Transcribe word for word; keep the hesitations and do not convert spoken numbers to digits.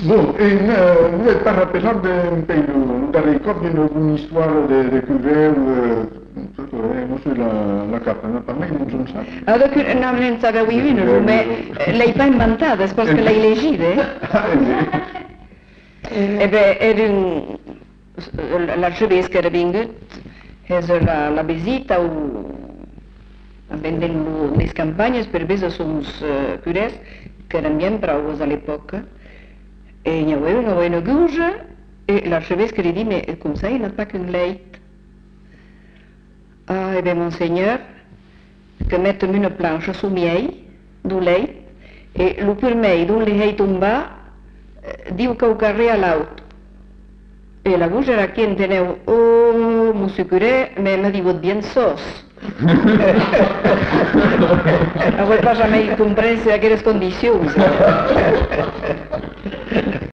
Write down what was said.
Bon, et euh, vous n'êtes pas rappelant d'un pays de darrer cop d'une histoire de, de couvert, euh, monsieur la, la capa, non pas mai, non sono sa. Allora, non, non sapevo io, non, ma lei fa inventata, perché lei legge, Ah, è vero. e beh, era un, l'arcivescovo era venuto, era la, la visita, vendendo le campagne per vedere sono uh, cures, che erano ben bravi all'epoca, e ne avevano una gusa, e l'arcivescovo gli disse, ma come sai, non fa che un leite? Ah, e beh, monseigneur, che mettono una plancia su miei, du leite, e lo per me, d'un le hai tombato, diu că o carrea l'auto. E la voce era che tenevo, oh, mi sicuré, me me dico bien sos. A voi passa mai comprese aquelles condicions.